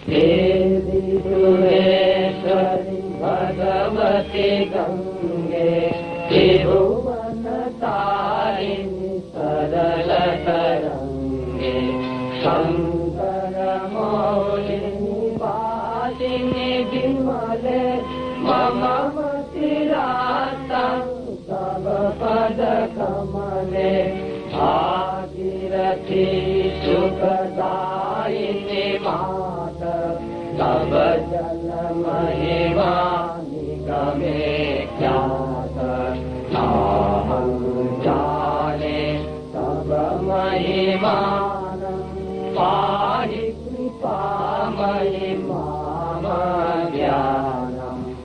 त्रिपुरेश्वरि भगवति गंगे त्रिभुवन तारिणि सरल तरंगे शंकर मौलिनि वासिनि विमले मम मतिरातं तव पद कमले।